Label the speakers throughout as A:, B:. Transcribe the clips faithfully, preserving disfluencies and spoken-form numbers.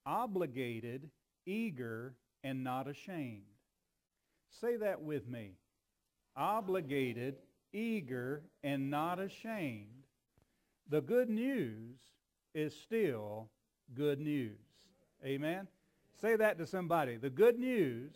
A: obligated, eager, and not ashamed. Say that with me. Obligated, eager, and not ashamed. The good news is still good news. Amen? Say that to somebody. The good news.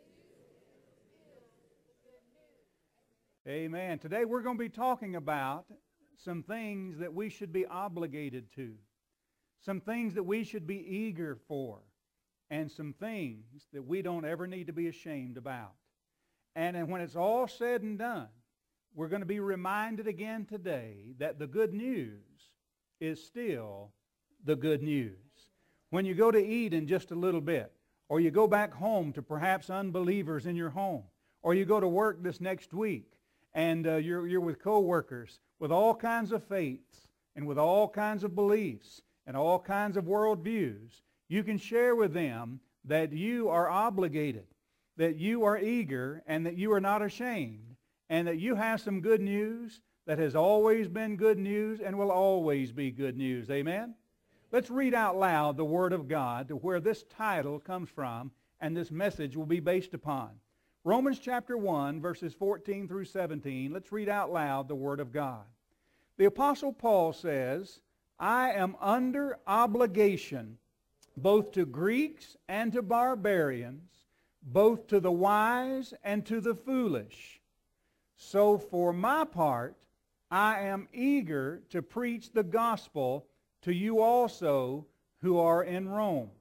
A: Amen. Today we're going to be talking about some things that we should be obligated to. Some things that we should be eager for. And some things that we don't ever need to be ashamed about. And, and when it's all said and done, we're going to be reminded again today that the good news is still the good news. When you go to eat in just a little bit, or you go back home to perhaps unbelievers in your home, or you go to work this next week, and uh, you're, you're with co-workers with all kinds of faiths, and with all kinds of beliefs, and all kinds of worldviews, you can share with them that you are obligated, that you are eager, and that you are not ashamed, and that you have some good news that has always been good news and will always be good news. Amen? Let's read out loud the Word of God to where this title comes from and this message will be based upon. Romans chapter one, verses fourteen through seventeen. Let's read out loud the Word of God. The Apostle Paul says, I am under obligation both to Greeks and to barbarians, both to the wise and to the foolish. So for my part, I am eager to preach the gospel to you also who are in Rome.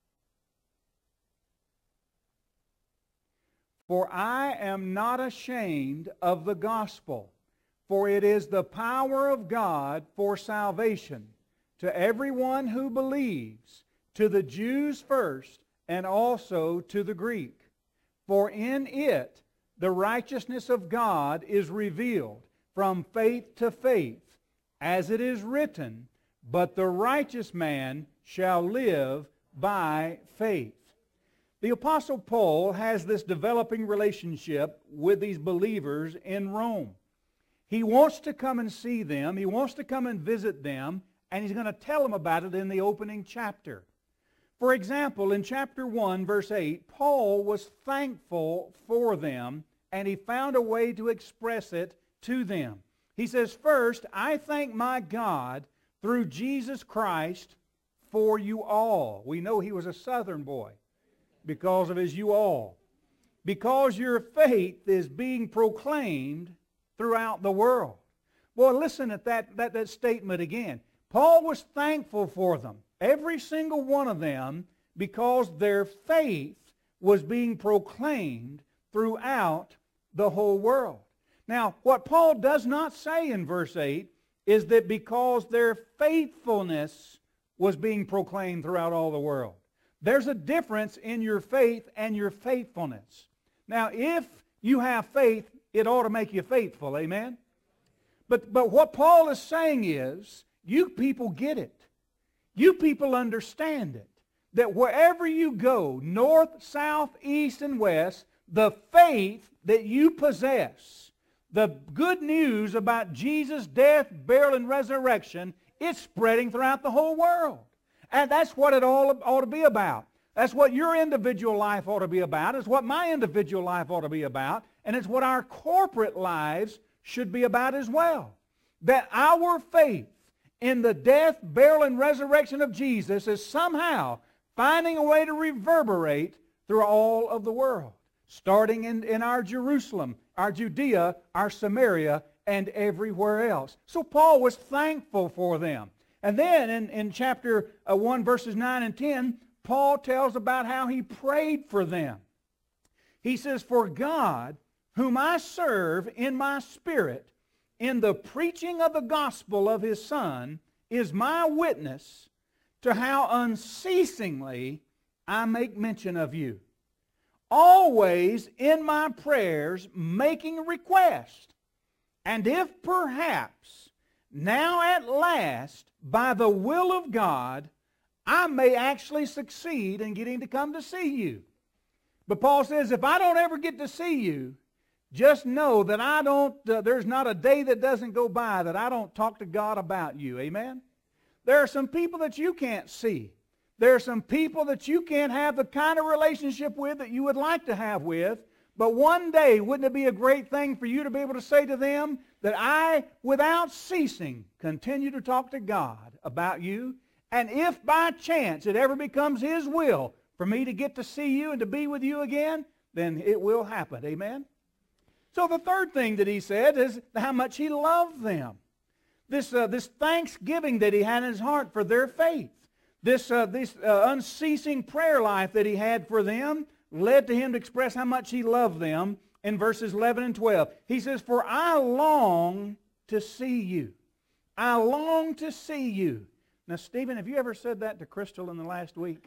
A: For I am not ashamed of the gospel, for it is the power of God for salvation to everyone who believes, to the Jews first, and also to the Greek. For in it the righteousness of God is revealed from faith to faith, as it is written, but the righteous man shall live by faith. The Apostle Paul has this developing relationship with these believers in Rome. He wants to come and see them. He wants to come and visit them, and he's going to tell them about it in the opening chapter. For example, in chapter one, verse eight, Paul was thankful for them, and he found a way to express it to them. He says, first, I thank my God through Jesus Christ for you all. We know he was a southern boy because of his you all. Because your faith is being proclaimed throughout the world. Boy, listen at that, that, that statement again. Paul was thankful for them, every single one of them, because their faith was being proclaimed throughout the whole world. Now, what Paul does not say in verse eight is that because their faithfulness was being proclaimed throughout all the world. There's a difference in your faith and your faithfulness. Now, if you have faith, it ought to make you faithful, amen? But, but what Paul is saying is, you people get it. You people understand it. That wherever you go, north, south, east, and west, the faith that you possess, the good news about Jesus' death, burial, and resurrection, it's spreading throughout the whole world. And that's what it all ought to be about. That's what your individual life ought to be about. It's what my individual life ought to be about. And it's what our corporate lives should be about as well. That our faith in the death, burial, and resurrection of Jesus is somehow finding a way to reverberate through all of the world. Starting in, in our Jerusalem, our Judea, our Samaria, and everywhere else. So Paul was thankful for them. And then in, in chapter uh, one, verses nine and ten, Paul tells about how he prayed for them. He says, for God, whom I serve in my spirit, in the preaching of the gospel of his Son, is my witness to how unceasingly I make mention of you. Always in my prayers making request, and if perhaps now at last by the will of God I may actually succeed in getting to come to see you. But Paul says, if I don't ever get to see you, just know that I don't, uh, there's not a day that doesn't go by that I don't talk to God about you. Amen? There are some people that you can't see. There are some people that you can't have the kind of relationship with that you would like to have with, but one day, wouldn't it be a great thing for you to be able to say to them that I, without ceasing, continue to talk to God about you? And if by chance it ever becomes His will for me to get to see you and to be with you again, then it will happen. Amen? So the third thing that he said is how much he loved them. This, uh, this thanksgiving that he had in his heart for their faith. This, uh, this uh, unceasing prayer life that he had for them led to him to express how much he loved them in verses eleven and twelve. He says, for I long to see you. I long to see you. Now, Stephen, have you ever said that to Crystal in the last week?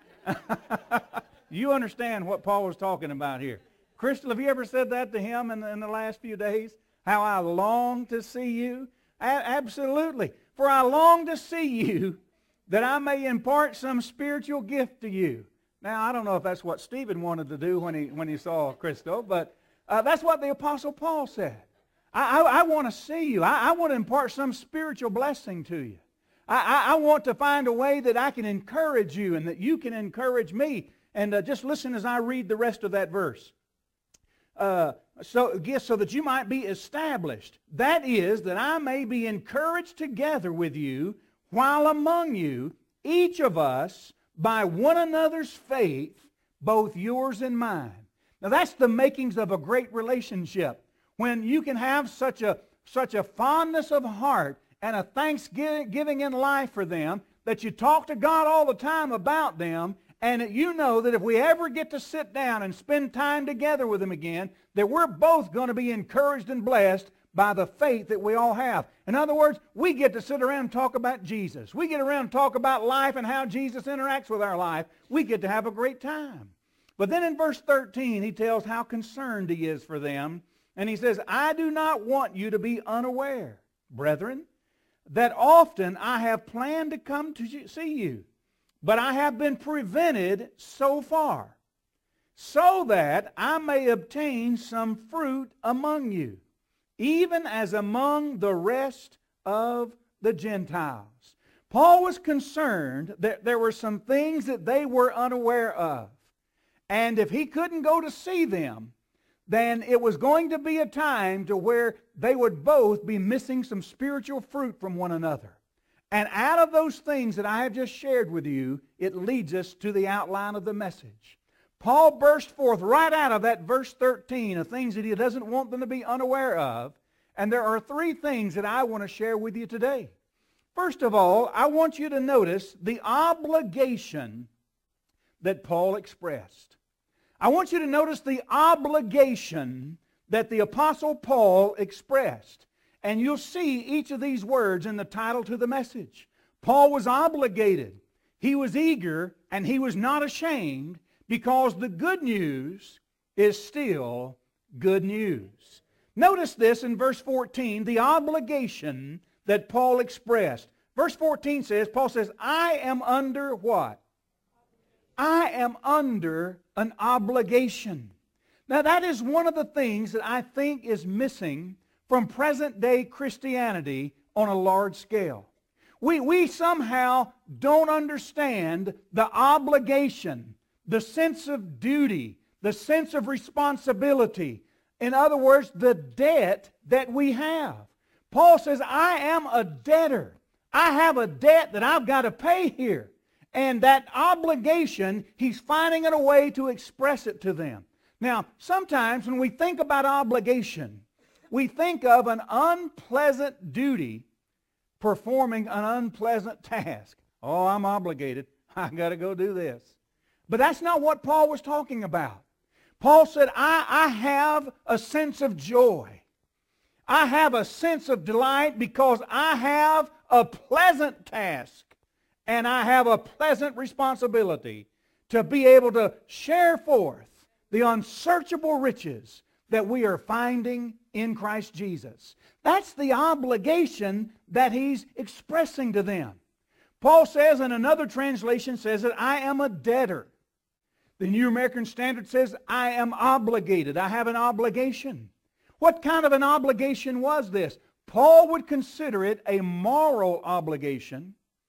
A: You understand what Paul was talking about here. Crystal, have you ever said that to him in the, in the last few days? How I long to see you? A- absolutely. For I long to see you that I may impart some spiritual gift to you. Now, I don't know if that's what Stephen wanted to do when he, when he saw Crystal, but uh, that's what the Apostle Paul said. I, I, I want to see you. I, I want to impart some spiritual blessing to you. I, I, I want to find a way that I can encourage you and that you can encourage me. And uh, just listen as I read the rest of that verse. Uh, so, yes, so that you might be established. That is, that I may be encouraged together with you while among you, each of us, by one another's faith, both yours and mine. Now that's the makings of a great relationship. When you can have such a, such a fondness of heart and a thanksgiving in life for them that you talk to God all the time about them, and that you know that if we ever get to sit down and spend time together with them again, that we're both going to be encouraged and blessed by the faith that we all have. In other words, we get to sit around and talk about Jesus. We get around and talk about life and how Jesus interacts with our life. We get to have a great time. But then in verse thirteen, he tells how concerned he is for them. And he says, I do not want you to be unaware, brethren, that often I have planned to come to see you, but I have been prevented so far, so that I may obtain some fruit among you, even as among the rest of the Gentiles. Paul was concerned that there were some things that they were unaware of. And if he couldn't go to see them, then it was going to be a time to where they would both be missing some spiritual fruit from one another. And out of those things that I have just shared with you, it leads us to the outline of the message. Paul burst forth right out of that verse thirteen of things that he doesn't want them to be unaware of. And there are three things that I want to share with you today. First of all, I want you to notice the obligation that Paul expressed. I want you to notice the obligation that the Apostle Paul expressed. And you'll see each of these words in the title to the message. Paul was obligated. He was eager, and he was not ashamed, because the good news is still good news. Notice this in verse fourteen, the obligation that Paul expressed. Verse fourteen says, Paul says, I am under what? I am under an obligation. Now that is one of the things that I think is missing from present-day Christianity on a large scale. We, we somehow don't understand the obligation, the sense of duty, the sense of responsibility. In other words, the debt that we have. Paul says, I am a debtor. I have a debt that I've got to pay here. And that obligation, he's finding a way to express it to them. Now, sometimes when we think about obligation, we think of an unpleasant duty performing an unpleasant task. Oh, I'm obligated. I got to go do this. But that's not what Paul was talking about. Paul said, I, I have a sense of joy. I have a sense of delight because I have a pleasant task and I have a pleasant responsibility to be able to share forth the unsearchable riches that we are finding in Christ Jesus. That's the obligation that he's expressing to them. Paul says, in another translation says that I am a debtor. The New American Standard says I am obligated. I have an obligation. What kind of an obligation was this? Paul would consider it a moral obligation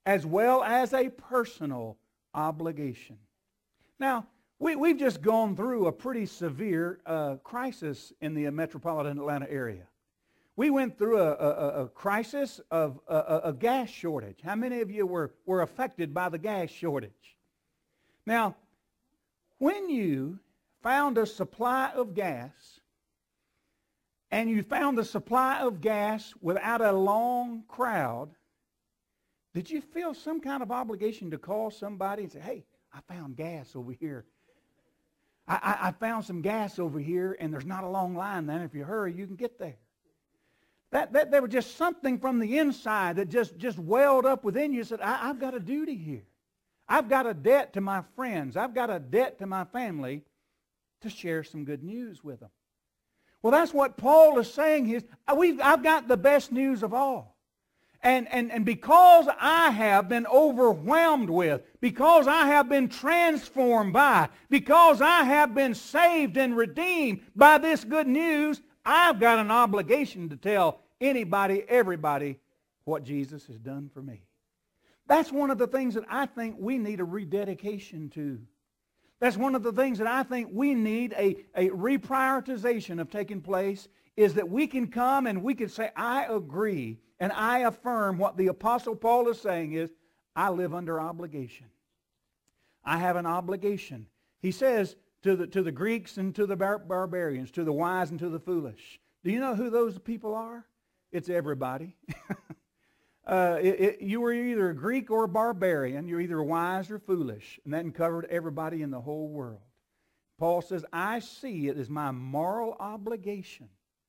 A: as well as a personal obligation. Now, we, we've just gone through a pretty severe uh, crisis in the metropolitan Atlanta area. We went through a, a, a crisis of a, a gas shortage. How many of you were, were affected by the gas shortage? Now, when you found a supply of gas, and you found the supply of gas without a long crowd, did you feel some kind of obligation to call somebody and say, hey, I found gas over here. I, I, I found some gas over here, and there's not a long line then. If you hurry, you can get there. That, that there was just something from the inside that just, just welled up within you. Said, I, I've got a duty here. I've got a debt to my friends. I've got a debt to my family to share some good news with them. Well, that's what Paul is saying is, we've, I've got the best news of all. And, and, and because I have been overwhelmed with, because I have been transformed by, because I have been saved and redeemed by this good news, I've got an obligation to tell anybody, everybody, what Jesus has done for me. That's one of the things that I think we need a rededication to. That's one of the things that I think we need a, a reprioritization of taking place, is that we can come and we can say, I agree and I affirm what the Apostle Paul is saying is, I live under obligation. I have an obligation. He says to the, to the Greeks and to the bar- barbarians, to the wise and to the foolish. Do you know who those people are? It's everybody. Uh, it, it, you were either a Greek or a barbarian. You're either wise or foolish. And that covered everybody in the whole world. Paul says, I see it as my moral obligation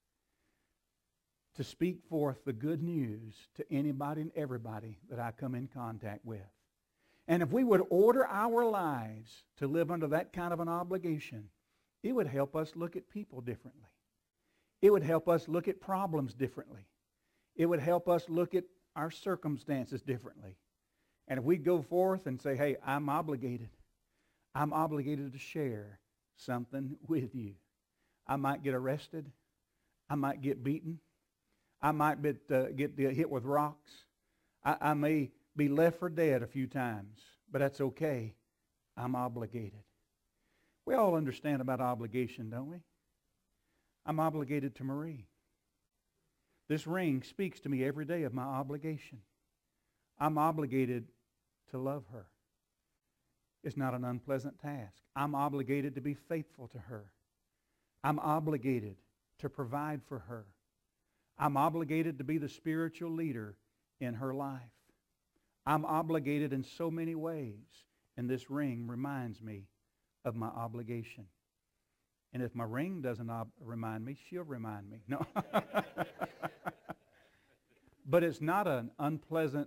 A: to speak forth the good news to anybody and everybody that I come in contact with. And if we would order our lives to live under that kind of an obligation, it would help us look at people differently. It would help us look at problems differently. It would help us look at our circumstances differently. And if we go forth and say, hey, I'm obligated. I'm obligated to share something with you. I might get arrested. I might get beaten. I might be, uh, get hit with rocks. I, I may be left for dead a few times, but that's okay. I'm obligated. We all understand about obligation, don't we? I'm obligated to Marie. This ring speaks to me every day of my obligation. I'm obligated to love her. It's not an unpleasant task. I'm obligated to be faithful to her. I'm obligated to provide for her. I'm obligated to be the spiritual leader in her life. I'm obligated in so many ways, and this ring reminds me of my obligation. And if my ring doesn't ob- remind me, she'll remind me. No. But it's not an unpleasant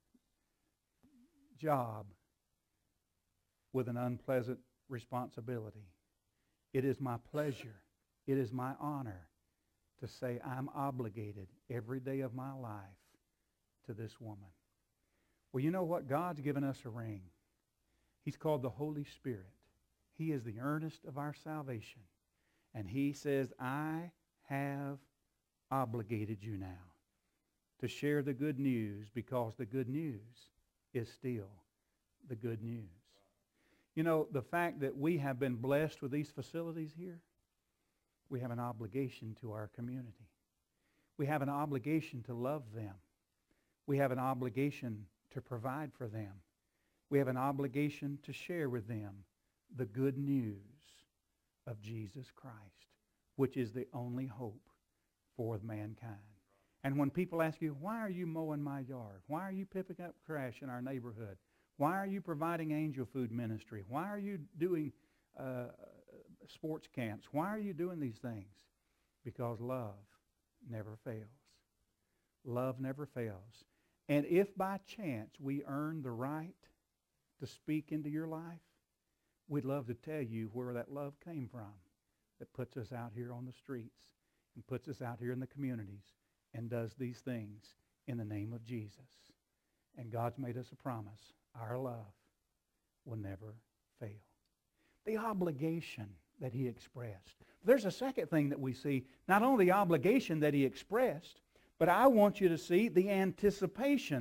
A: job with an unpleasant responsibility. It is my pleasure. It is my honor to say I'm obligated every day of my life to this woman. Well, you know what? God's given us a ring. He's called the Holy Spirit. He is the earnest of our salvation. And he says, I have obligated you now to share the good news, because the good news is still the good news. You know, the fact that we have been blessed with these facilities here, we have an obligation to our community. We have an obligation to love them. We have an obligation to provide for them. We have an obligation to share with them the good news of Jesus Christ, which is the only hope for mankind. And when people ask you, why are you mowing my yard? Why are you picking up trash in our neighborhood? Why are you providing angel food ministry? Why are you doing uh, sports camps? Why are you doing these things? Because love never fails. Love never fails. And if by chance we earn the right to speak into your life, we'd love to tell you where that love came from that puts us out here on the streets and puts us out here in the communities and does these things in the name of Jesus. And God's made us a promise. Our love will never fail. The obligation that he expressed. There's a second thing that we see. Not only the obligation that he expressed, but I want you to see the anticipation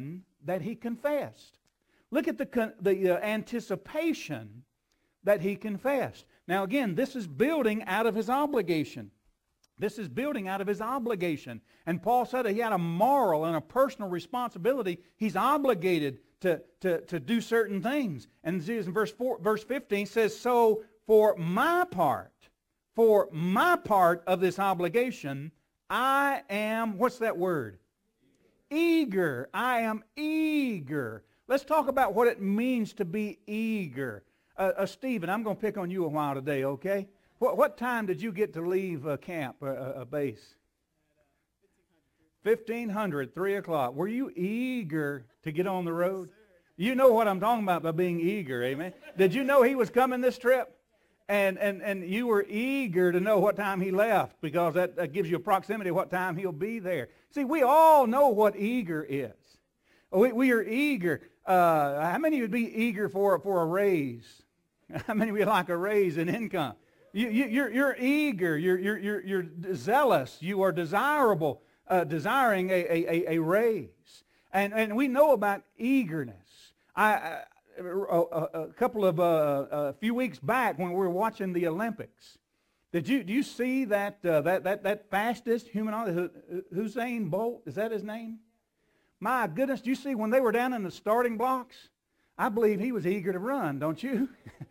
A: that he confessed. Look at the, the uh, anticipation that he confessed. Now again, this is building out of his obligation. This is building out of his obligation. And Paul said that he had a moral and a personal responsibility. He's obligated to, to, to do certain things. And in verse, four, verse fifteen says, so for my part, for my part of this obligation, I am, what's that word? Eager. I am eager. Let's talk about what it means to be eager. Uh, uh, Stephen, I'm going to pick on you a while today, okay? What, what time did you get to leave uh, camp, uh, uh, base? fifteen hundred, three o'clock. Were you eager to get on the road? You know what I'm talking about by being eager, amen? Did you know he was coming this trip? And, and, and you were eager to know what time he left, because that, that gives you a proximity of what time he'll be there. See, we all know what eager is. We, we are eager. Uh, how many would be eager for, for a raise? How many would like a raise in income? You, you, you're, you're eager. You're, you're, you're, you're zealous. You are desirable, uh, desiring a, a, a raise. And, and we know about eagerness. I, I A, a, a couple of uh, a few weeks back when we were watching the Olympics, did you do you see that uh, that that that fastest human, Usain Bolt? Is that his name? My goodness, do you see when they were down in the starting blocks? I believe he was eager to run, don't you?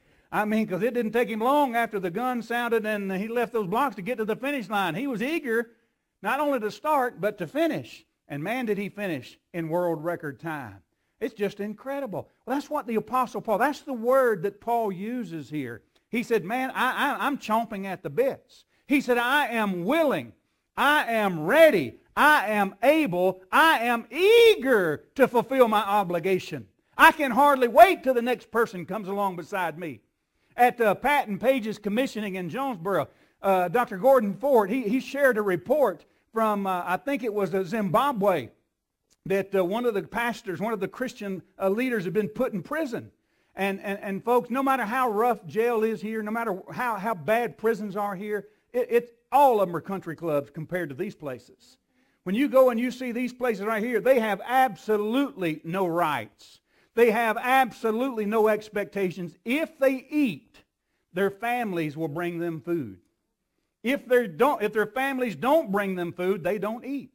A: I mean, because it didn't take him long after the gun sounded and he left those blocks to get to the finish line. He was eager not only to start but to finish. And man, did he finish in world record time. It's just incredible. Well, that's what the Apostle Paul, that's the word that Paul uses here. He said, man, I, I, I'm chomping at the bits. He said, I am willing. I am ready. I am able. I am eager to fulfill my obligation. I can hardly wait till the next person comes along beside me. At uh, Patton Page's commissioning in Jonesboro, uh, Doctor Gordon Ford, he, he shared a report from, uh, I think it was uh, Zimbabwe, that uh, one of the pastors, one of the Christian uh, leaders had been put in prison. And, and, and folks, no matter how rough jail is here, no matter how, how bad prisons are here, it, it, all of them are country clubs compared to these places. When you go and you see these places right here, they have absolutely no rights. They have absolutely no expectations. If they eat, their families will bring them food. If, they don't, if their families don't bring them food, they don't eat.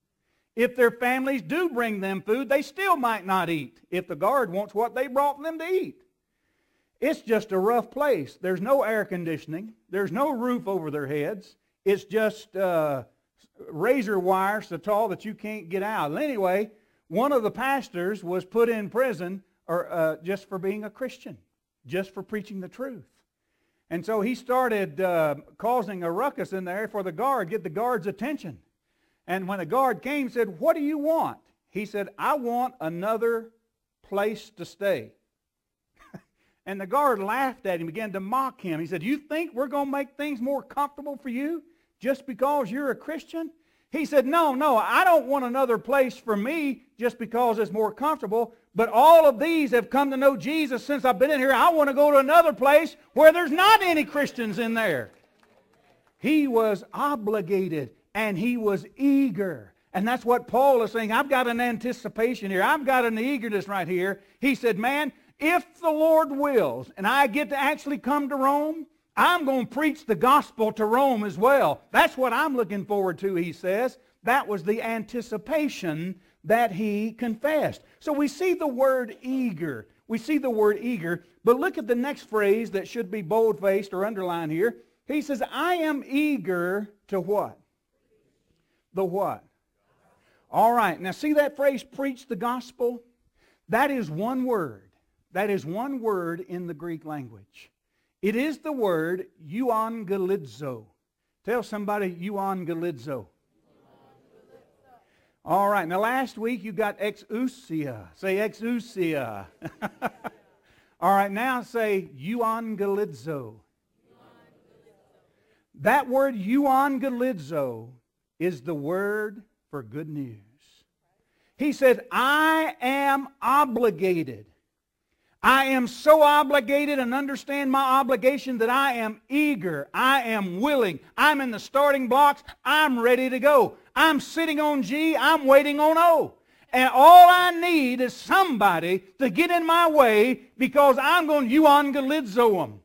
A: If their families do bring them food, they still might not eat if the guard wants what they brought them to eat. It's just a rough place. There's no air conditioning. There's no roof over their heads. It's just uh, razor wire so tall that you can't get out. And anyway, one of the pastors was put in prison or, uh, just for being a Christian, just for preaching the truth. And so he started uh, causing a ruckus in there for the guard, get the guard's attention. And when a guard came, said, what do you want? He said, I want another place to stay. And the guard laughed at him, began to mock him. He said, you think we're going to make things more comfortable for you just because you're a Christian? He said, no, no, I don't want another place for me just because it's more comfortable. But all of these have come to know Jesus since I've been in here. I want to go to another place where there's not any Christians in there. He was obligated. And he was eager. And that's what Paul is saying. I've got an anticipation here. I've got an eagerness right here. He said, man, if the Lord wills, and I get to actually come to Rome, I'm going to preach the gospel to Rome as well. That's what I'm looking forward to, he says. That was the anticipation that he confessed. So we see the word eager. We see the word eager. But look at the next phrase that should be bold-faced or underlined here. He says, I am eager to what? The what? All right. Now see that phrase, preach the gospel? That is one word. That is one word in the Greek language. It is the word euangelizo. Tell somebody euangelizo. All right. Now last week you got exousia. Say exousia. All right. Now say euangelizo. That word euangelizo is the word for good news. He said, I am obligated. I am so obligated and understand my obligation that I am eager. I am willing. I'm in the starting blocks. I'm ready to go. I'm sitting on G. I'm waiting on O. And all I need is somebody to get in my way because I'm going to euangelizo them.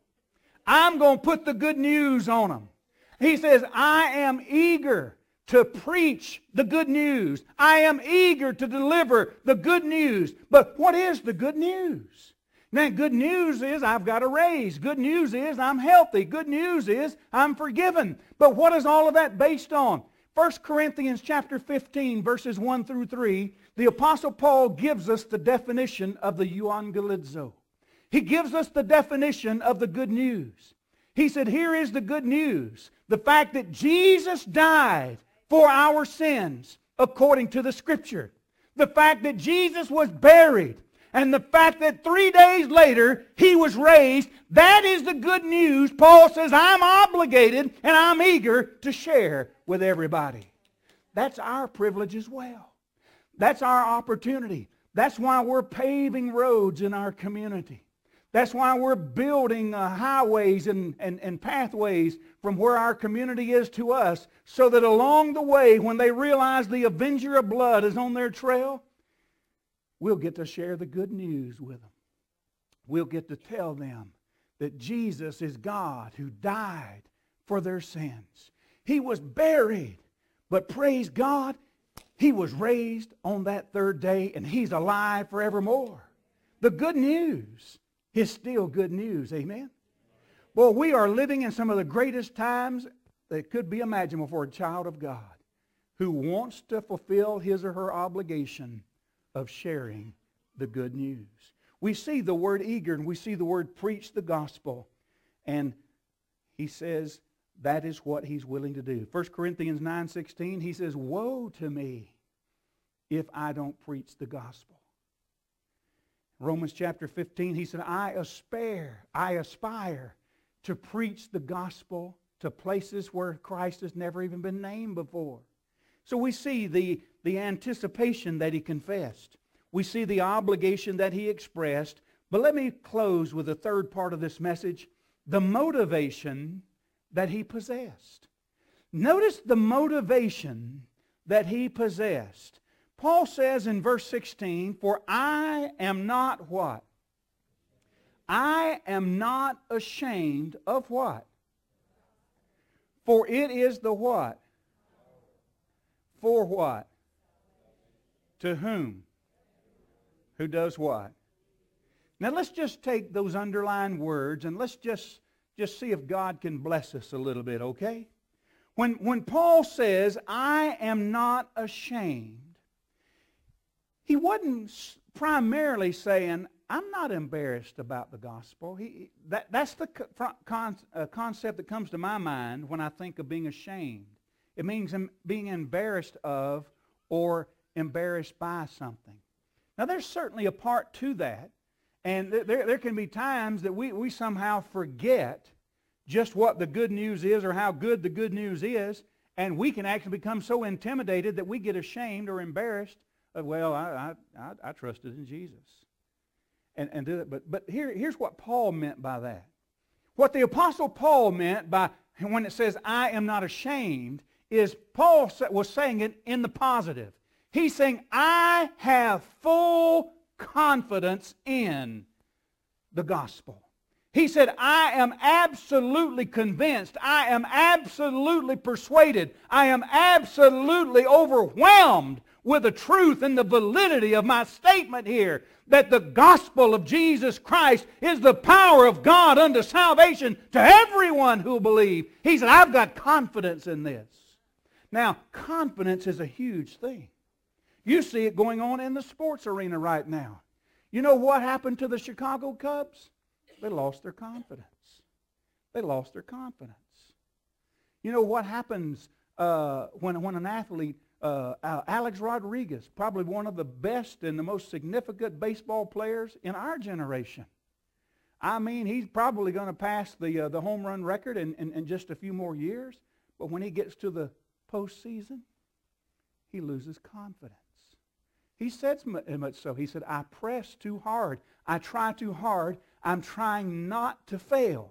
A: I'm going to put the good news on them. He says, I am eager to preach the good news. I am eager to deliver the good news. But what is the good news? Now, good news is I've got a raise. Good news is I'm healthy. Good news is I'm forgiven. But what is all of that based on? First Corinthians chapter fifteen, verses one through three, the Apostle Paul gives us the definition of the euangelizo. He gives us the definition of the good news. He said, here is the good news. The fact that Jesus died for our sins according to the Scripture. The fact that Jesus was buried. And the fact that three days later He was raised. That is the good news. Paul says, I'm obligated and I'm eager to share with everybody. That's our privilege as well. That's our opportunity. That's why we're paving roads in our community. That's why we're building uh, highways and, and, and pathways from where our community is to us, so that along the way, when they realize the avenger of blood is on their trail, we'll get to share the good news with them. We'll get to tell them that Jesus is God who died for their sins. He was buried, but praise God, He was raised on that third day, and He's alive forevermore. The good news is still good news. Amen? Well, we are living in some of the greatest times that could be imaginable for a child of God who wants to fulfill his or her obligation of sharing the good news. We see the word eager, and we see the word preach the gospel. And he says that is what he's willing to do. First Corinthians nine sixteen, he says, woe to me if I don't preach the gospel. Romans chapter fifteen, he said, I aspire, I aspire to preach the gospel to places where Christ has never even been named before. So we see the, the anticipation that he confessed. We see the obligation that he expressed. But let me close with the third part of this message, the motivation that he possessed. Notice the motivation that he possessed. Paul says in verse sixteen, for I am not what? I am not ashamed of what? For it is the what? For what? To whom? Who does what? Now let's just take those underlined words and let's just, just see if God can bless us a little bit, okay? When, when Paul says, I am not ashamed, he wasn't primarily saying, I'm not embarrassed about the gospel. He, that, that's the con, uh, concept that comes to my mind when I think of being ashamed. It means being embarrassed of or embarrassed by something. Now there's certainly a part to that. And there, there can be times that we, we somehow forget just what the good news is or how good the good news is. And we can actually become so intimidated that we get ashamed or embarrassed. Well, I, I, I trusted in Jesus. And, and do that. But, but here, here's what Paul meant by that. What the Apostle Paul meant by when it says, I am not ashamed, is Paul was saying it in the positive. He's saying, I have full confidence in the gospel. He said, I am absolutely convinced. I am absolutely persuaded. I am absolutely overwhelmed with the truth and the validity of my statement here, that the gospel of Jesus Christ is the power of God unto salvation to everyone who will believe. He said, I've got confidence in this. Now, confidence is a huge thing. You see it going on in the sports arena right now. You know what happened to the Chicago Cubs? They lost their confidence. They lost their confidence. You know what happens uh, when, when an athlete, uh, Alex Rodriguez, probably one of the best and the most significant baseball players in our generation. I mean, he's probably going to pass the, uh, the home run record in, in, in just a few more years. But when he gets to the postseason, he loses confidence. He said much so. He said, I press too hard. I try too hard. I'm trying not to fail.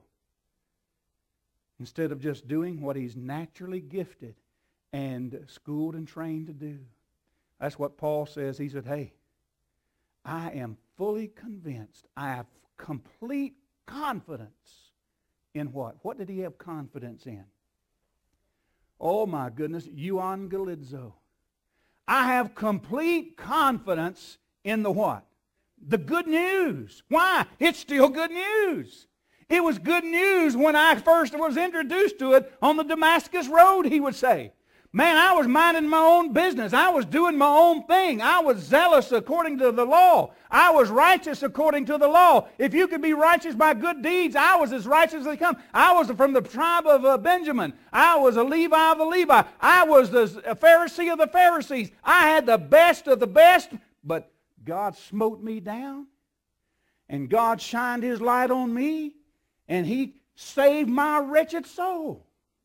A: Instead of just doing what he's naturally gifted and schooled and trained to do. That's what Paul says. He said, hey, I am fully convinced. I have complete confidence in what? What did he have confidence in? Oh my goodness, euangelizo. I have complete confidence in the what? The good news. Why? It's still good news. It was good news when I first was introduced to it on the Damascus Road, he would say. Man, I was minding my own business. I was doing my own thing. I was zealous according to the law. I was righteous according to the law. If you could be righteous by good deeds, I was as righteous as they come. I was from the tribe of uh, Benjamin. I was a Levi of the Levi. I was the a Pharisee of the Pharisees. I had the best of the best, but God smote me down, and God shined His light on me, and He saved my wretched soul.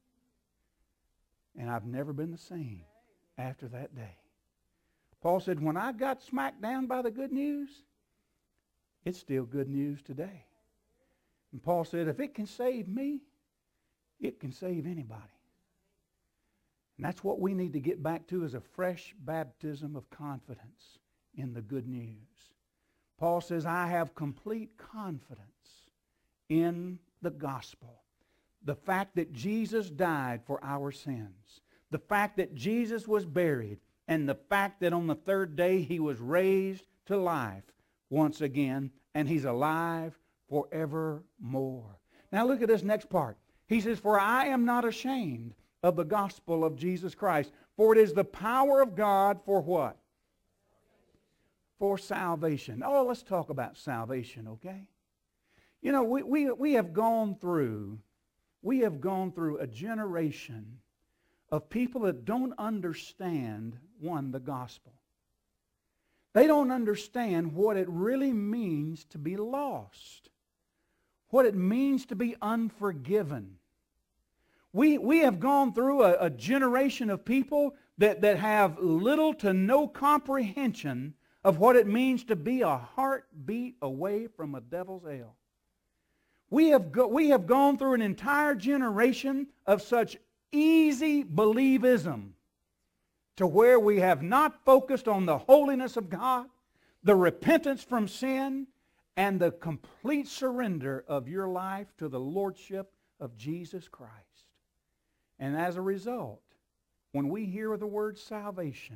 A: And I've never been the same after that day. Paul said, when I got smacked down by the good news, it's still good news today. And Paul said, if it can save me, it can save anybody. And that's what we need to get back to, is a fresh baptism of confidence in the good news. Paul says, I have complete confidence in the gospel. The fact that Jesus died for our sins. The fact that Jesus was buried. And the fact that on the third day He was raised to life once again. And He's alive forevermore. Now look at this next part. He says, for I am not ashamed of the gospel of Jesus Christ. For it is the power of God for what? For salvation. Oh, let's talk about salvation, okay? You know, we, we, we have gone through... We have gone through a generation of people that don't understand, one, the gospel. They don't understand what it really means to be lost, what it means to be unforgiven. We, we have gone through a, a generation of people that, that have little to no comprehension of what it means to be a heartbeat away from a devil's hell. We have, go, we have gone through an entire generation of such easy believism to where we have not focused on the holiness of God, the repentance from sin, and the complete surrender of your life to the lordship of Jesus Christ. And as a result, when we hear the word salvation,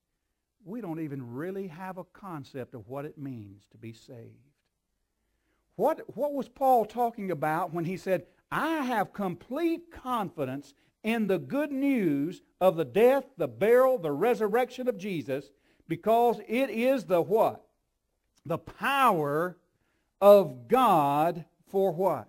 A: we don't even really have a concept of what it means to be saved. What, what was Paul talking about when he said, I have complete confidence in the good news of the death, the burial, the resurrection of Jesus, because it is the what? The power of God for what?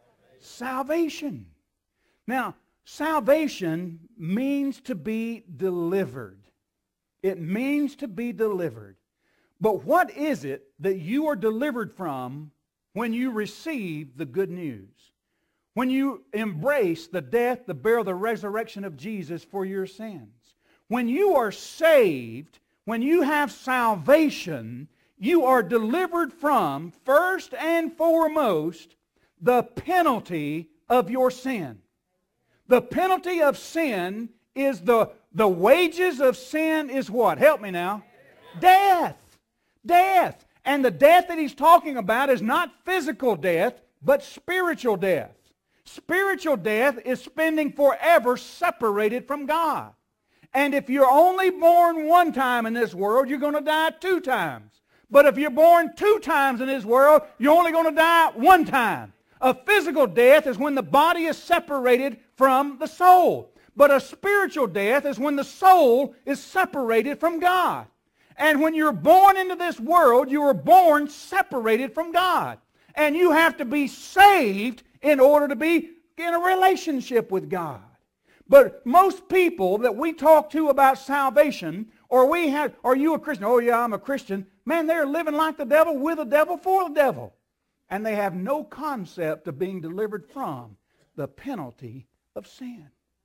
A: Salvation. Now, salvation means to be delivered. It means to be delivered. But what is it that you are delivered from when you receive the good news? When you embrace the death, the burial, the resurrection of Jesus for your sins? When you are saved, when you have salvation, you are delivered from, first and foremost, the penalty of your sin. The penalty of sin is the, the wages of sin is what? Help me now. Death. Death. And the death that he's talking about is not physical death, but spiritual death. Spiritual death is spending forever separated from God. And if you're only born one time in this world, you're going to die two times. But if you're born two times in this world, you're only going to die one time. A physical death is when the body is separated from the soul. But a spiritual death is when the soul is separated from God. And when you're born into this world, you are born separated from God. And you have to be saved in order to be in a relationship with God. But most people that we talk to about salvation, or we have, are you a Christian? Oh yeah, I'm a Christian. Man, they're living like the devil, with the devil, for the devil. And they have no concept of being delivered from the penalty of sin.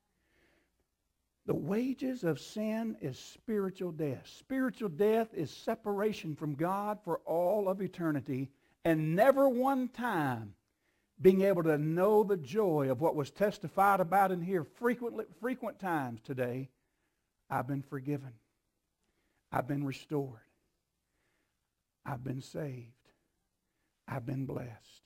A: The wages of sin is spiritual death. Spiritual death is separation from God for all of eternity, and never one time being able to know the joy of what was testified about in here frequently, frequent times today. I've been forgiven. I've been restored. I've been saved. I've been blessed.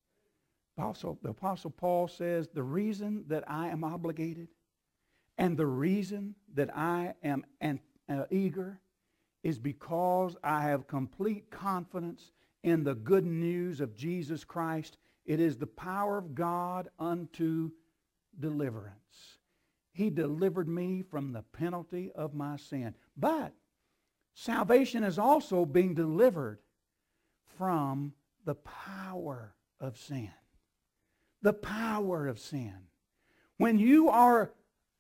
A: Also, the Apostle Paul says, the reason that I am obligated and the reason that I am an, uh, eager is because I have complete confidence in the good news of Jesus Christ. It is the power of God unto deliverance. He delivered me from the penalty of my sin. But salvation is also being delivered from the power of sin. The power of sin. When you are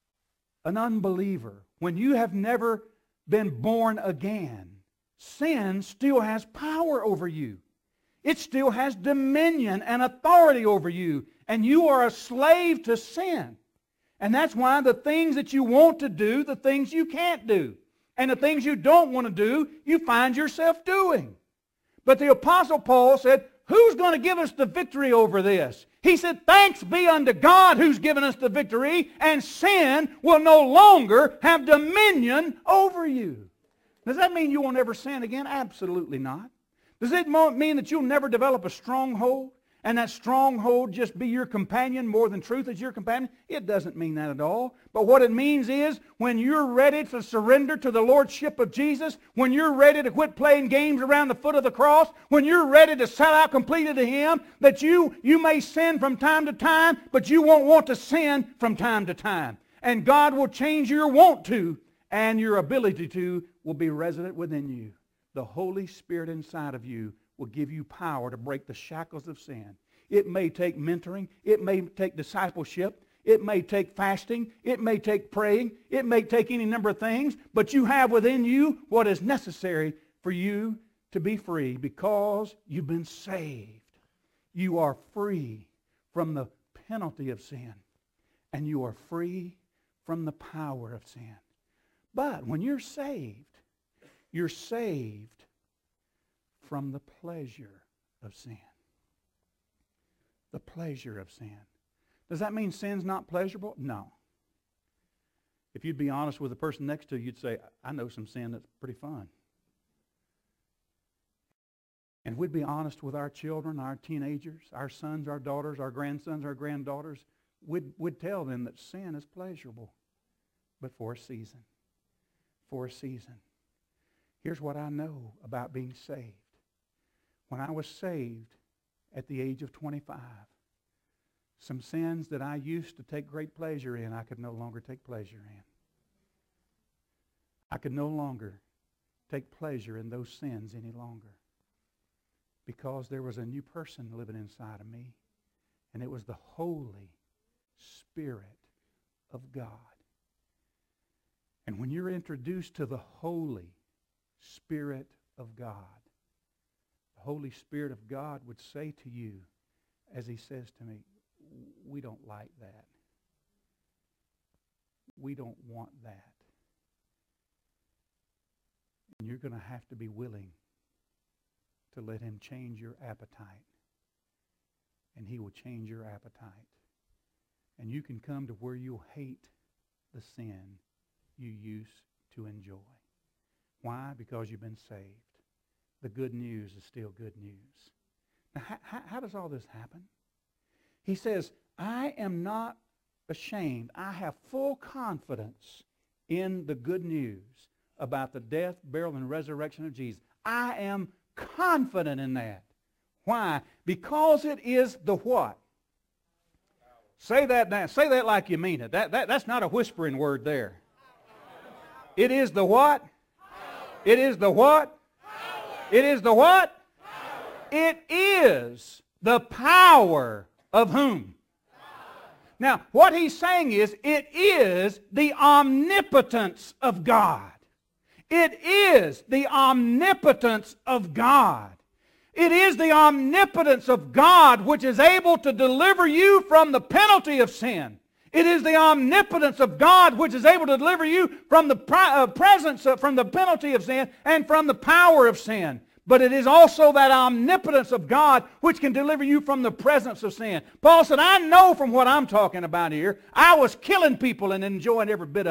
A: an unbeliever, when you have never been born again, sin still has power over you. It still has dominion and authority over you. And you are a slave to sin. And that's why the things that you want to do, the things you can't do. And the things you don't want to do, you find yourself doing. But the Apostle Paul said, who's going to give us the victory over this? He said, thanks be unto God who's given us the victory, and sin will no longer have dominion over you. Does that mean you won't ever sin again? Absolutely not. Does it mean that you'll never develop a stronghold, and that stronghold just be your companion more than truth is your companion? It doesn't mean that at all. But what it means is when you're ready to surrender to the Lordship of Jesus, when you're ready to quit playing games around the foot of the cross, when you're ready to sell out completely to Him, that you, you may sin from time to time, but you won't want to sin from time to time. And God will change your want to, and your ability to will be resident within you. The Holy Spirit inside of you will give you power to break the shackles of sin. It may take mentoring. It may take discipleship. It may take fasting. It may take praying. It may take any number of things. But you have within you what is necessary for you to be free because you've been saved. You are free from the penalty of sin. And you are free from the power of sin. But when you're saved, you're saved from the pleasure of sin. The pleasure of sin. Does that mean sin's not pleasurable? No. If you'd be honest with the person next to you, you'd say, I know some sin that's pretty fun. And we'd be honest with our children, our teenagers, our sons, our daughters, our grandsons, our granddaughters. We'd, we'd tell them that sin is pleasurable, but for a season. For a season. Here's what I know about being saved. When I was saved at the age of twenty-five, some sins that I used to take great pleasure in, I could no longer take pleasure in. I could no longer take pleasure in those sins any longer because there was a new person living inside of me, and it was the Holy Spirit of God. And when you're introduced to the Holy Spirit of God, the Holy Spirit of God would say to you, as He says to me, we don't like that. We don't want that. And you're going to have to be willing to let Him change your appetite. And He will change your appetite. And you can come to where you'll hate the sin you used to enjoy. Why? Because you've been saved. The good news is still good news. Now, how, how does all this happen? He says, I am not ashamed. I have full confidence in the good news about the death, burial, and resurrection of Jesus. I am confident in that. Why? Because it is the what? Say that now. Say that like you mean it. That, that, that's not a whispering word there. It is the what? It is the what? It is the what? It is the power of whom? Now, what he's saying is, it is the omnipotence of God. It is the omnipotence of God. It is the omnipotence of God which is able to deliver you from the penalty of sin. It is the omnipotence of God which is able to deliver you from the uh, presence, of, from the penalty of sin and from the power of sin. But it is also that omnipotence of God which can deliver you from the presence of sin. Paul said, I know from what I'm talking about here, I was killing people and enjoying every bit of it.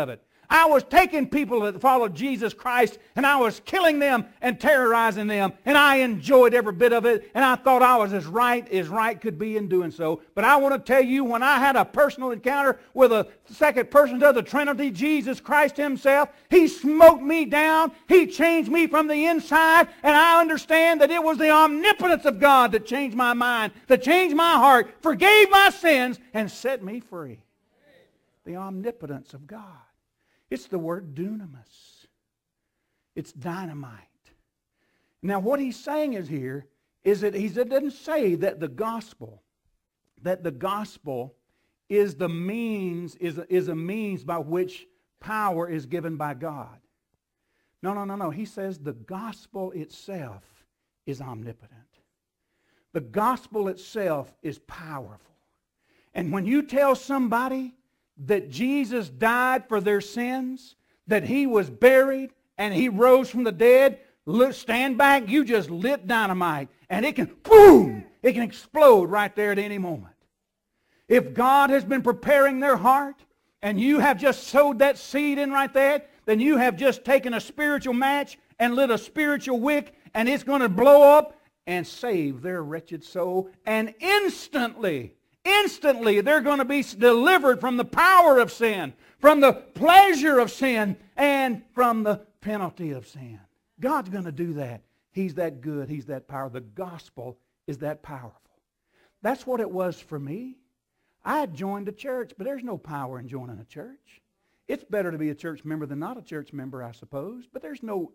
A: I was taking people that followed Jesus Christ and I was killing them and terrorizing them. And I enjoyed every bit of it. And I thought I was as right as right could be in doing so. But I want to tell you, when I had a personal encounter with a second person of the Trinity, Jesus Christ himself, he smote me down. He changed me from the inside. And I understand that it was the omnipotence of God that changed my mind, that changed my heart, forgave my sins, and set me free. The omnipotence of God. It's the word dunamis. It's dynamite. Now what he's saying is here is that he doesn't say that the gospel, that the gospel is the means, is a, is a means by which power is given by God. No, no, no, no. He says the gospel itself is omnipotent. The gospel itself is powerful. And when you tell somebody that Jesus died for their sins, that he was buried, and he rose from the dead, stand back, you just lit dynamite, and it can, boom, it can explode right there at any moment. If God has been preparing their heart, and you have just sowed that seed in right there, then you have just taken a spiritual match and lit a spiritual wick, and it's going to blow up and save their wretched soul, and instantly, Instantly, they're going to be delivered from the power of sin, from the pleasure of sin, and from the penalty of sin. God's going to do that. He's that good. He's that powerful. The gospel is that powerful. That's what it was for me. I had joined a church, but there's no power in joining a church. It's better to be a church member than not a church member, I suppose, but there's no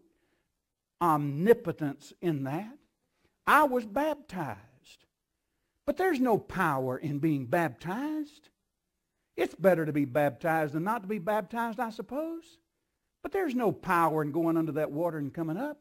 A: omnipotence in that. I was baptized. But there's no power in being baptized. It's better to be baptized than not to be baptized, I suppose. But there's no power in going under that water and coming up.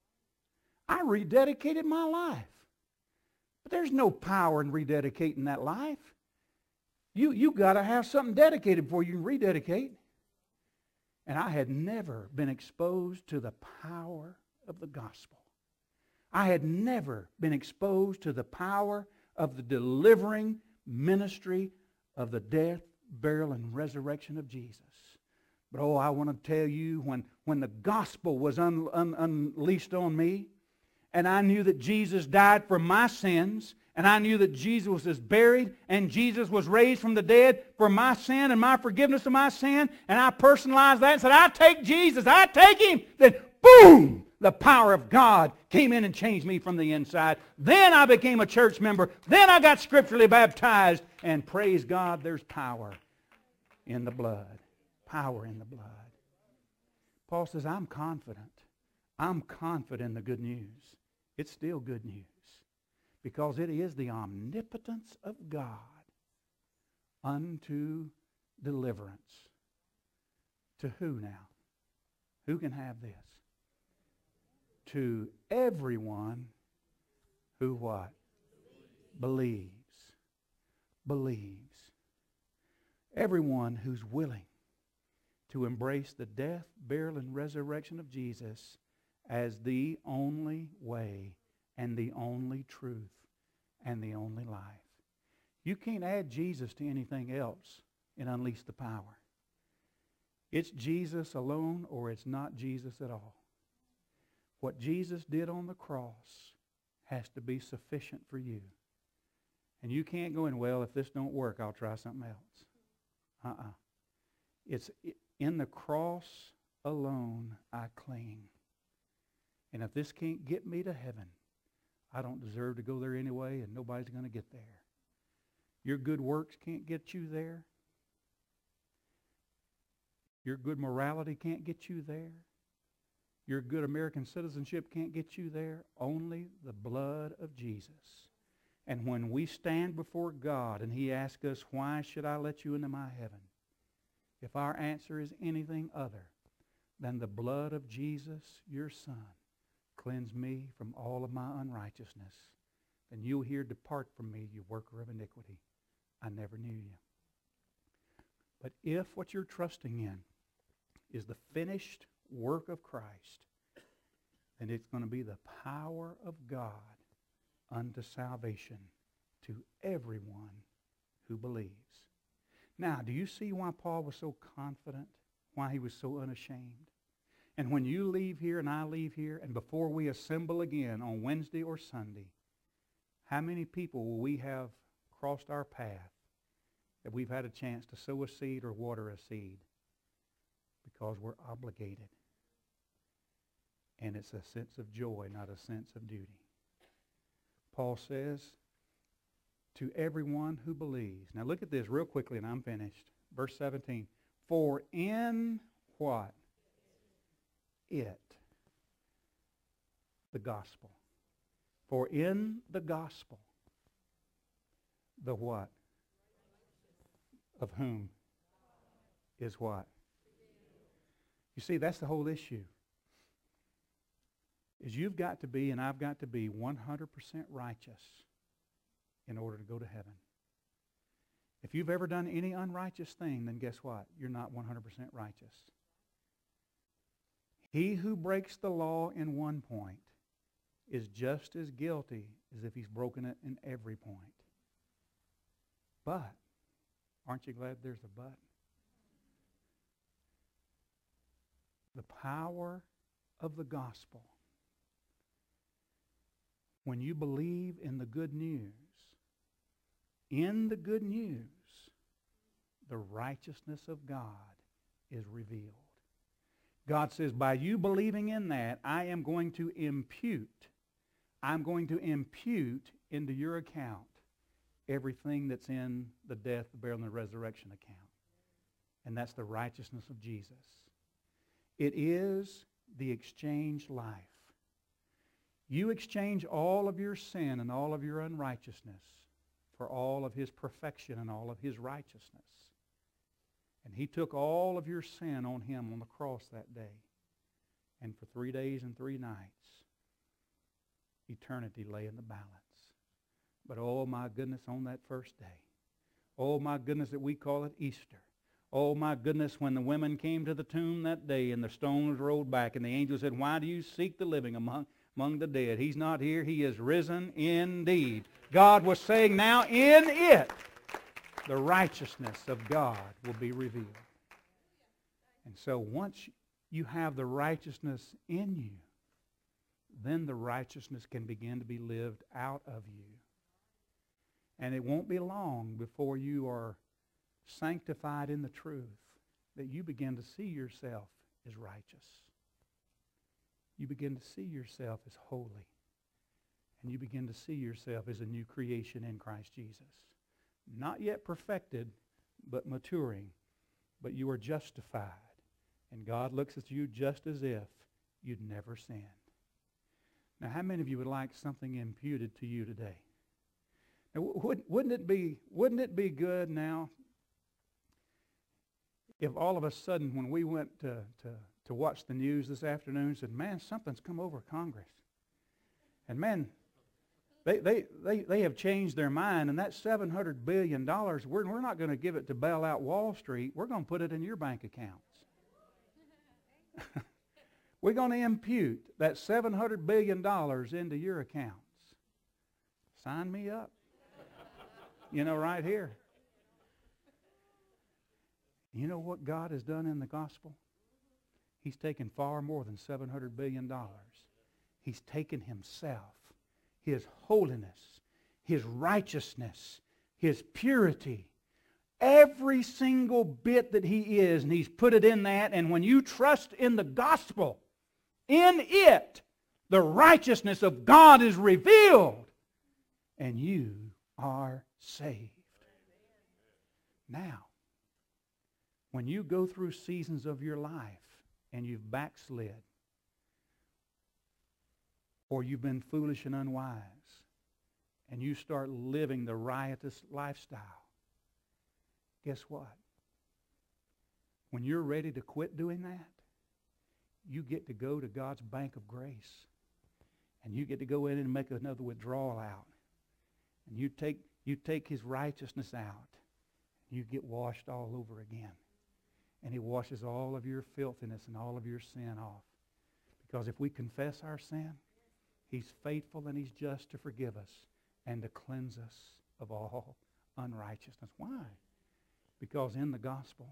A: I rededicated my life. But there's no power in rededicating that life. You, you got to have something dedicated before you can rededicate. And I had never been exposed to the power of the gospel. I had never been exposed to the power of the delivering ministry of the death, burial, and resurrection of Jesus. But oh, I want to tell you, when, when the gospel was un, un, unleashed on me, and I knew that Jesus died for my sins, and I knew that Jesus was buried, and Jesus was raised from the dead for my sin and my forgiveness of my sin, and I personalized that and said, I take Jesus, I take him, then boom! The power of God came in and changed me from the inside. Then I became a church member. Then I got scripturally baptized. And praise God, there's power in the blood. Power in the blood. Paul says, I'm confident. I'm confident in the good news. It's still good news. Because it is the omnipotence of God unto deliverance. To who now? Who can have this? To everyone who what? Believes. Believes. Everyone who's willing to embrace the death, burial, and resurrection of Jesus as the only way and the only truth and the only life. You can't add Jesus to anything else and unleash the power. It's Jesus alone or it's not Jesus at all. What Jesus did on the cross has to be sufficient for you. And you can't go in, well, if this don't work, I'll try something else. Uh-uh. It's in the cross alone I cling. And if this can't get me to heaven, I don't deserve to go there anyway, and nobody's going to get there. Your good works can't get you there. Your good morality can't get you there. Your good American citizenship can't get you there. Only the blood of Jesus. And when we stand before God and he asks us, why should I let you into my heaven? If our answer is anything other than the blood of Jesus, your Son, cleanse me from all of my unrighteousness, then you'll hear, depart from me, you worker of iniquity. I never knew you. But if what you're trusting in is the finished work of Christ, then it's going to be the power of God unto salvation to everyone who believes. Now, do you see why Paul was so confident why he was so unashamed. And when you leave here and I leave here, and before we assemble again on Wednesday or Sunday, how many people will we have crossed our path that we've had a chance to sow a seed or water a seed because we're obligated? And it's a sense of joy, not a sense of duty. Paul says, to everyone who believes. Now look at this real quickly and I'm finished. Verse seventeen. For in what? It. The gospel. For in the gospel. The what? Of whom? Is what? You see, that's the whole issue. Is you've got to be and I've got to be one hundred percent righteous in order to go to heaven. If you've ever done any unrighteous thing, then guess what? You're not one hundred percent righteous. He who breaks the law in one point is just as guilty as if he's broken it in every point. But, aren't you glad there's a but? The power of the gospel. When you believe in the good news, in the good news, the righteousness of God is revealed. God says, by you believing in that, I am going to impute, I'm going to impute into your account everything that's in the death, the burial, and the resurrection account. And that's the righteousness of Jesus. It is the exchange life. You exchange all of your sin and all of your unrighteousness for all of his perfection and all of his righteousness. And he took all of your sin on him on the cross that day. And for three days and three nights, eternity lay in the balance. But oh my goodness, on that first day, oh my goodness that we call it Easter. Oh my goodness, when the women came to the tomb that day and the stone was rolled back and the angel said, why do you seek the living among, among the dead? He's not here, he is risen indeed. God was saying now in it, the righteousness of God will be revealed. And so once you have the righteousness in you, then the righteousness can begin to be lived out of you. And it won't be long before you are sanctified in the truth that you begin to see yourself as righteous. You begin to see yourself as holy. And you begin to see yourself as a new creation in Christ Jesus. Not yet perfected, but maturing. But you are justified. And God looks at you just as if you'd never sinned. Now, how many of you would like something imputed to you today? Now, wouldn't it be, wouldn't it be good now if all of a sudden when we went to, to, to watch the news this afternoon said, man, something's come over Congress. And man, they, they, they, they have changed their mind, and that seven hundred billion dollars, we're, we're not going to give it to bail out Wall Street. We're going to put it in your bank accounts. We're going to impute that seven hundred billion dollars into your accounts. Sign me up. You know, right here. You know what God has done in the gospel? He's taken far more than seven hundred billion dollars. He's taken himself, his holiness, his righteousness, his purity, every single bit that he is, and he's put it in that. And when you trust in the gospel, in it, the righteousness of God is revealed, and you are saved. Now, when you go through seasons of your life and you've backslid, or you've been foolish and unwise, and you start living the riotous lifestyle, guess what? When you're ready to quit doing that, you get to go to God's bank of grace, and you get to go in and make another withdrawal out. And you take, you take his righteousness out. You get washed all over again. And he washes all of your filthiness and all of your sin off. Because if we confess our sin, he's faithful and he's just to forgive us and to cleanse us of all unrighteousness. Why? Because in the gospel,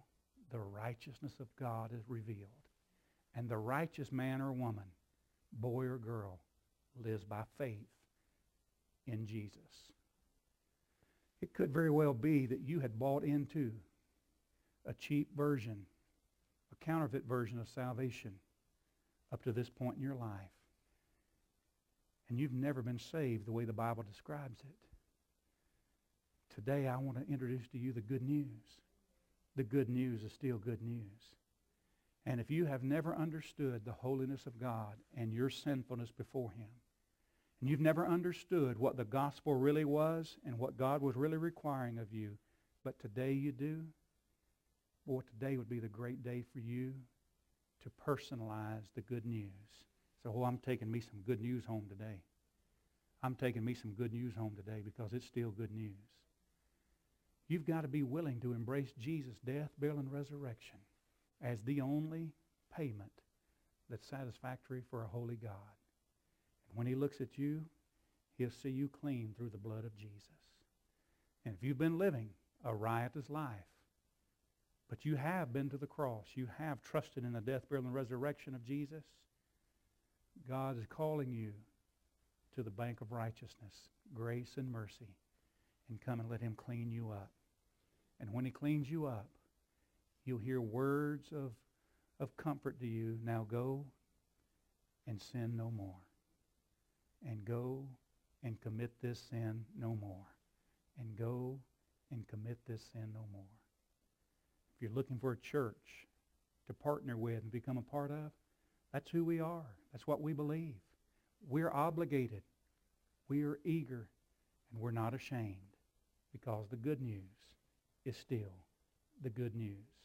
A: the righteousness of God is revealed. And the righteous man or woman, boy or girl, lives by faith in Jesus. It could very well be that you had bought into a cheap version, a counterfeit version of salvation up to this point in your life. And you've never been saved the way the Bible describes it. Today I want to introduce to you the good news. The good news is still good news. And if you have never understood the holiness of God and your sinfulness before Him, and you've never understood what the gospel really was and what God was really requiring of you, but today you do, boy, today would be the great day for you to personalize the good news. So, oh, I'm taking me some good news home today. I'm taking me some good news home today because it's still good news. You've got to be willing to embrace Jesus' death, burial, and resurrection as the only payment that's satisfactory for a holy God. And when He looks at you, He'll see you clean through the blood of Jesus. And if you've been living a riotous life, but you have been to the cross, you have trusted in the death, burial, and resurrection of Jesus, God is calling you to the bank of righteousness, grace and mercy, and come and let Him clean you up. And when He cleans you up, you'll hear words of, of comfort to you. Now go and sin no more. And go and commit this sin no more. And go and commit this sin no more. If you're looking for a church to partner with and become a part of, that's who we are. That's what we believe. We're obligated. We are eager. And we're not ashamed because the good news is still the good news.